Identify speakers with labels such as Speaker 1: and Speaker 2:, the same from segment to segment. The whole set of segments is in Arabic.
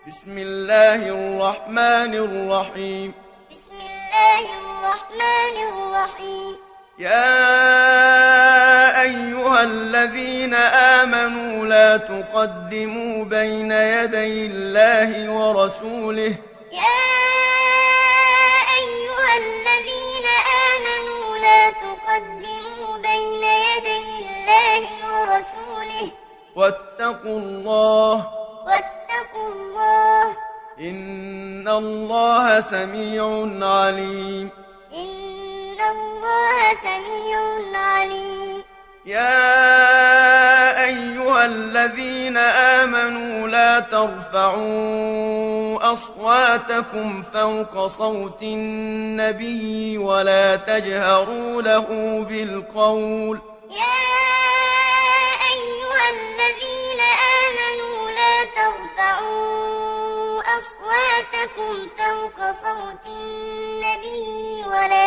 Speaker 1: بسم الله الرحمن الرحيم.
Speaker 2: بسم الله الرحمن الرحيم.
Speaker 1: يا أيها الذين آمنوا لا تقدموا بين يدي الله ورسوله.
Speaker 2: يا أيها الذين آمنوا لا تقدموا بين يدي الله ورسوله.
Speaker 1: واتقوا الله.
Speaker 2: واتقوا الله.
Speaker 1: إن الله سميع عليم.
Speaker 2: إن الله سميع عليم.
Speaker 1: يا أيها الذين آمنوا لا ترفعوا أصواتكم فوق صوت النبي ولا تجهروا له بالقول.
Speaker 2: يا أيها الذين آمنوا لا ترفعوا أصواتكم فوق صوت النبي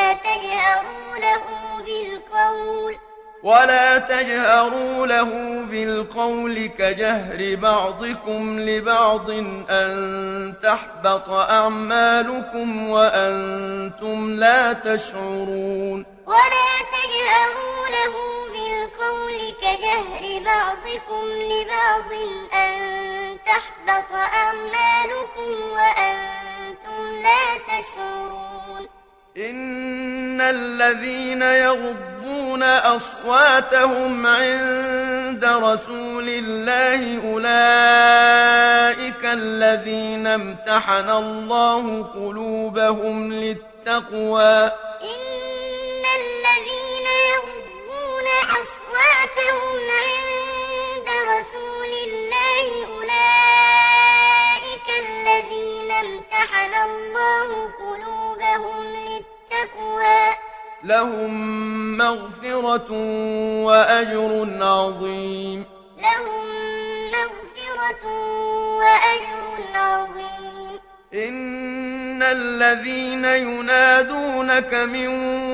Speaker 1: ولا تجهروا له بالقول كجهر بعضكم لبعض أن تحبط أعمالكم وأنتم لا تشعرون.
Speaker 2: ولا تجهروا له بالقول كجهر بعضكم لبعض أن تحبط أعمالكم وأنتم لا تشعرون.
Speaker 1: إن الذين يغضون أصواتهم عند رسول الله أولئك الذين امتحن الله قلوبهم للتقوى.
Speaker 2: إن الذين يغضون أصواتهم عند رسول الله أولئك الذين امتحن الله قلوبهم للتقوى
Speaker 1: لهم مغفرة وأجر عظيم.
Speaker 2: لهم مغفرة وأجر عظيم.
Speaker 1: إن الذين ينادونك من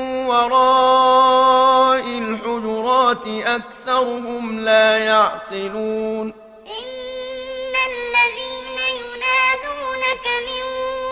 Speaker 1: وراء الحجرات أكثرهم لا يعقلون.
Speaker 2: إن الذين ينادونك من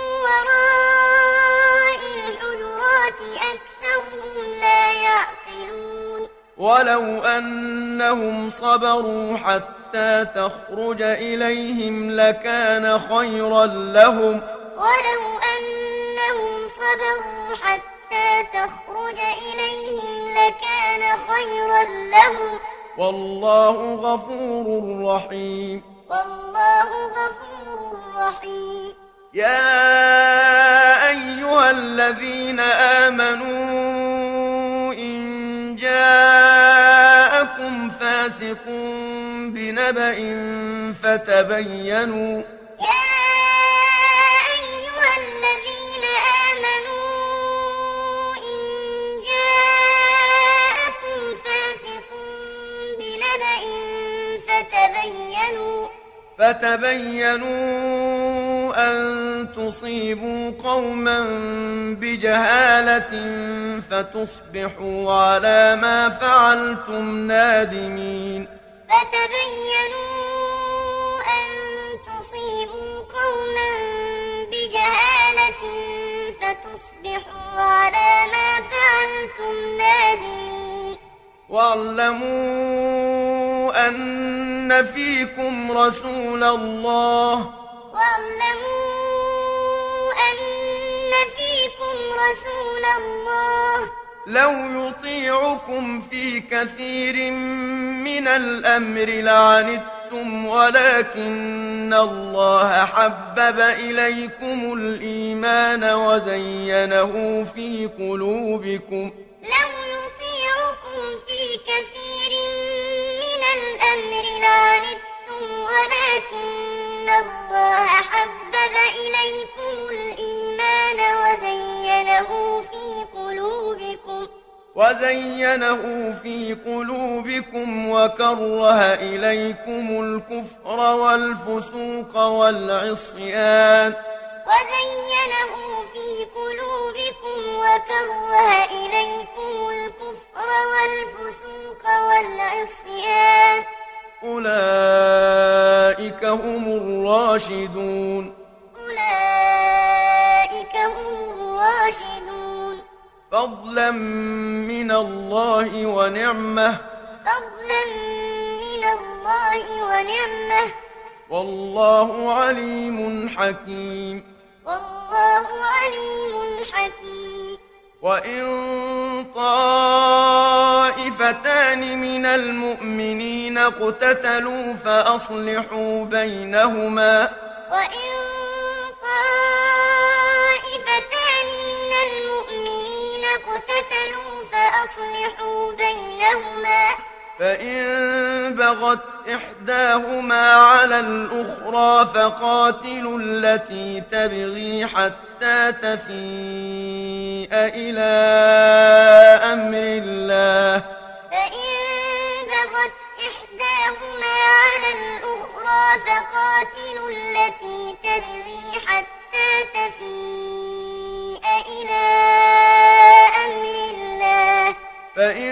Speaker 2: وراء الحجرات أكثرهم لا يعقلون.
Speaker 1: ولو أنهم صبروا حتى تخرج إليهم لكان خيرا لهم.
Speaker 2: ولو أنهم صبروا حتى تخرج إليهم لكان خيرا لهم.
Speaker 1: والله غفور رحيم.
Speaker 2: والله غفور رحيم.
Speaker 1: يا أيها الذين آمنوا إن جاءكم فاسق بنبأ فتبينوا.
Speaker 2: يا أيها الذين آمنوا إن جاءكم فاسق بنبأ فتبينوا
Speaker 1: أن تصيبوا قوما بجهالة فتصبحوا على ما فعلتم نادمين.
Speaker 2: فتبينوا أن تصيبوا قوما بجهالة فتصبحوا على ما فعلتم نادمين.
Speaker 1: واعلموا أن فيكم رسول الله.
Speaker 2: واعلموا أن فيكم رسول الله
Speaker 1: لو يطيعكم في كثير من الأمر لعنتم ولكن الله حبب إليكم الإيمان وزينه في قلوبكم.
Speaker 2: لو يطيعكم في كثير من الأمر لعنتم ولكن الله حبب إليكم الإيمان
Speaker 1: وزينه في قلوبكم وكره إليكم الكفر والفسوق والعصيان.
Speaker 2: وزينه في قلوبكم وكره إليكم الكفر والفسوق والعصيان.
Speaker 1: أولئك هم الراشدون
Speaker 2: أولئك هم الراشدون
Speaker 1: فضلا من الله ونعمة
Speaker 2: فضلا من الله ونعمة
Speaker 1: والله عليم حكيم
Speaker 2: والله عليم حكيم
Speaker 1: وإن طائفتان من المؤمنين اقتتلوا فأصلحوا بينهما
Speaker 2: وإن طائفتان من المؤمنين اقتتلوا فأصلحوا بينهما
Speaker 1: فإن بغت إحداهما على الأخرى فقاتلوا التي تبغي حتى تفيء إلى أمر الله
Speaker 2: فإن بغت إحداهما على الأخرى فقاتلوا التي تبغي حتى تفيء إلى أمر الله
Speaker 1: فإن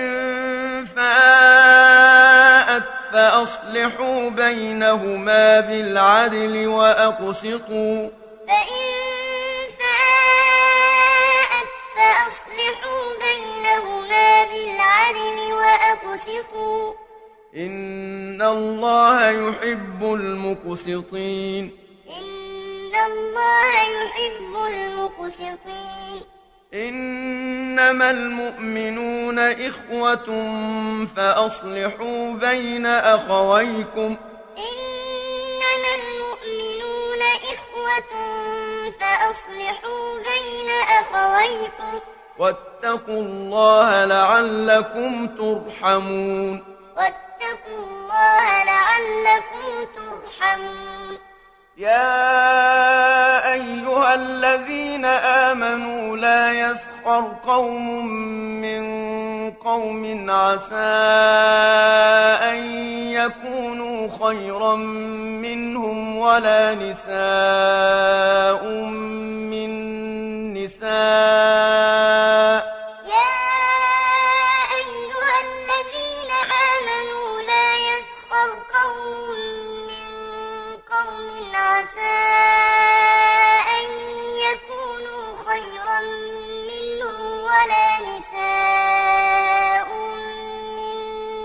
Speaker 1: فاءت فأصلحوا بينهما بالعدل وأقسطوا
Speaker 2: فإن فاءت فأصلحوا بينهما بالعدل وأقسطوا
Speaker 1: إن الله يحب المقسطين
Speaker 2: إن الله يحب المقسطين
Speaker 1: إنما المؤمنون إخوة فأصلحوا بين أخويكم
Speaker 2: إنما المؤمنون إخوة فأصلحوا بين أخويكم
Speaker 1: واتقوا الله لعلكم ترحمون
Speaker 2: واتقوا الله لعلكم ترحمون
Speaker 1: يا أيها الذين آمنوا لا يسخر قوم من قوم عسى أن يكونوا خيرا منهم ولا نساء من نساء
Speaker 2: يا أيها الذين آمنوا لا يسخر قوم من قوم عسى أن يكونوا خيرا منهم ولا نساء من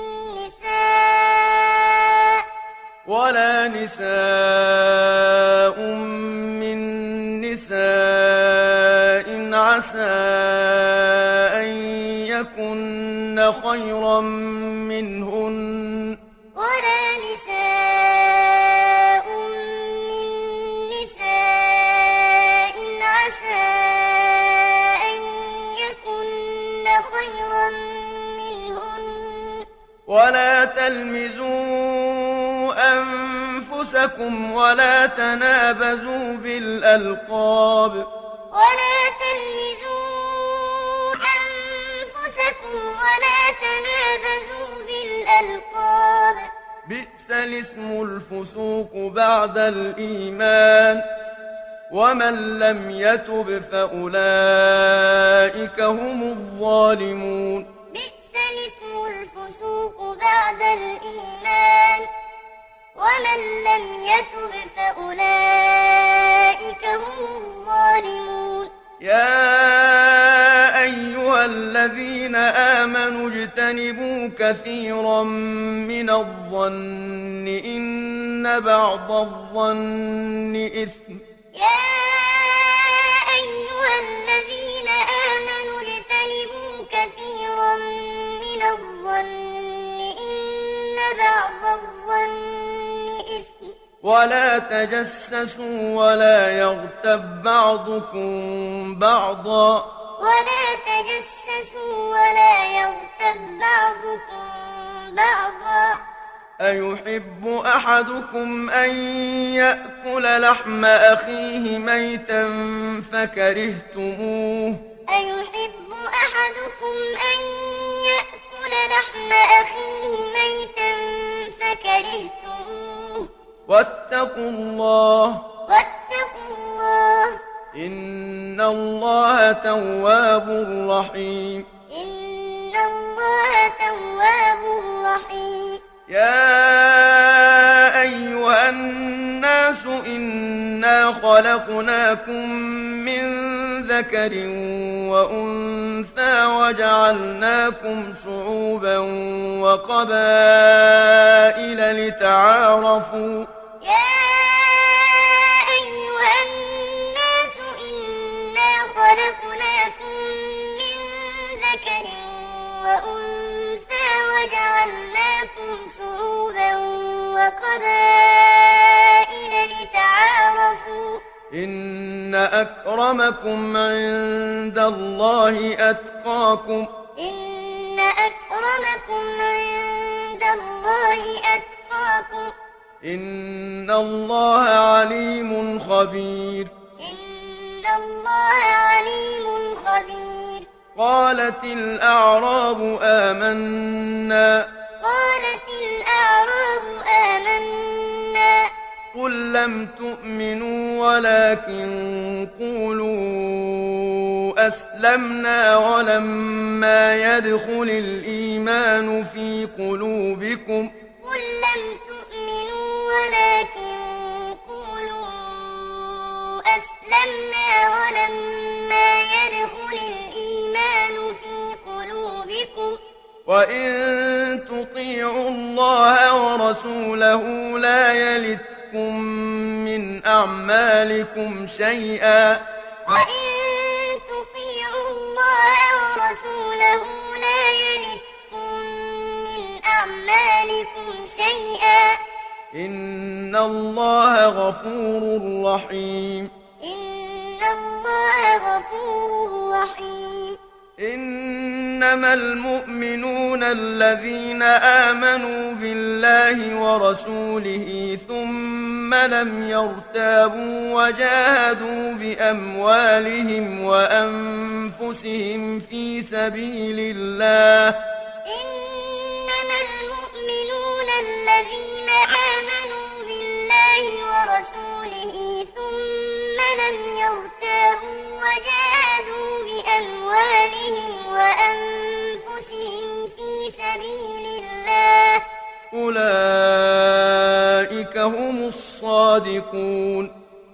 Speaker 1: نساء عسى أن يكن خيرا منهن
Speaker 2: ولا نساء من نساء عسى أن يكن خيرا منهن
Speaker 1: ولا تلمزوا أنفسكم ولا تنابزوا بالألقاب
Speaker 2: ولا تلمزوا أنفسكم ولا تنابزوا بالألقاب
Speaker 1: بئس الاسم الفسوق بعد الإيمان ومن لم يتب فأولئك هم الظالمون
Speaker 2: بئس الاسم الفسوق بعد الإيمان ومن لم يتب فأولئك هم الظالمون
Speaker 1: يا أيها الذين آمنوا اجتنبوا كثيرا من الظن إن بعض الظن إثم
Speaker 2: يا أيها الذين آمنوا اجتنبوا كثيرا من الظن إن بعض الظن إثم
Speaker 1: ولا تجسسوا ولا يغتب بعضكم بعضا
Speaker 2: ولا تجسسوا ولا يغتب بعضكم بعضا
Speaker 1: أيحب أحدكم أن يأكل لحم أخيه ميتا فكرهتموه
Speaker 2: أيحب أحدكم أن يأكل لحم أخيه ميتا فكرهتموه
Speaker 1: واتقوا الله
Speaker 2: واتقوا الله
Speaker 1: إن الله تواب رحيم
Speaker 2: إن الله تواب رحيم
Speaker 1: يا أيها الناس إنا خلقناكم من ذكر وأنثى وجعلناكم شعوبا وقبائل لتعارفوا
Speaker 2: يا أيها الناس إنا خلقناكم من ذكر وأنثى وجعلناكم شعوبا وقبائل لتعارفوا
Speaker 1: إن أكرمكم عند الله أتقاكم
Speaker 2: إن أكرمكم عند الله أتقاكم
Speaker 1: إن الله عليم خبير
Speaker 2: إن الله عليم خبير
Speaker 1: قالت الأعراب آمنا
Speaker 2: قالت الأعراب آمنا
Speaker 1: قل لم تؤمنوا ولكن قولوا أسلمنا ولما يدخل الإيمان في قلوبكم
Speaker 2: قل لم تؤمنوا ولكن قولوا أسلمنا ولما يدخل الإيمان في قلوبكم
Speaker 1: وإن تطيعوا الله ورسوله لا يلتكم من أعمالكم شيئا
Speaker 2: وإن تطيعوا الله ورسوله لا يلتكم من أعمالكم شيئا
Speaker 1: إن الله غفور رحيم
Speaker 2: إن الله غفور رحيم
Speaker 1: إنما المؤمنون الذين آمنوا بالله ورسوله ثم لم يرتابوا وجاهدوا بأموالهم وأنفسهم في سبيل الله
Speaker 2: إنما المؤمنون الذين آمنوا بالله ورسوله ثم لم يرتابوا وجاهدوا بأموالهم وأنفسهم في سبيل الله
Speaker 1: أولئك هم الصادقون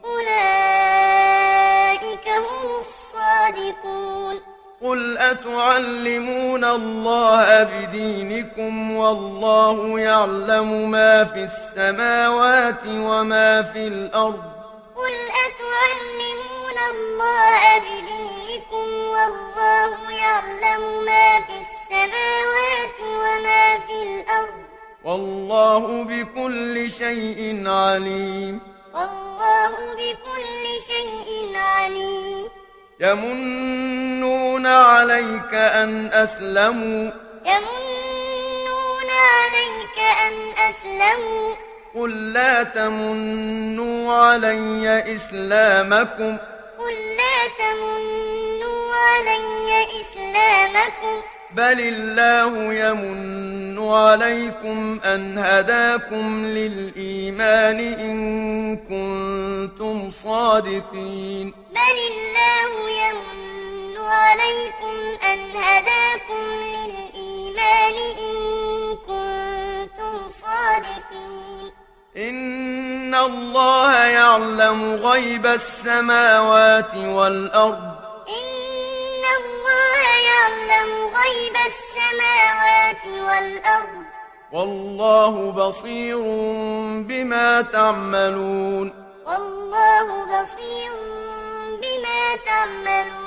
Speaker 2: أولئك هم الصادقون
Speaker 1: قل أتعلمون الله بدينكم والله يعلم ما في السماوات وما في الأرض
Speaker 2: قل أتعلمون الله بدينكم والله يعلم ما في السماوات وما في الأرض
Speaker 1: والله بكل شيء عليم
Speaker 2: والله بكل شيء عليم
Speaker 1: يمنون عليك أن أسلموا
Speaker 2: يمنون عليك أن أسلموا
Speaker 1: قل لا تمنوا علي إسلامكم
Speaker 2: قل لا تمنوا علي إسلامكم
Speaker 1: بل الله يمن عليكم أن هداكم للإيمان إن كنتم صادقين
Speaker 2: بل الله يمن عليكم أن هداكم للإيمان إن كنتم صادقين
Speaker 1: إن الله يعلم غيب السماوات والأرض
Speaker 2: إن الله يعلم غيب السماوات والأرض
Speaker 1: والله بصير بما تعملون
Speaker 2: والله بصير بما تعملون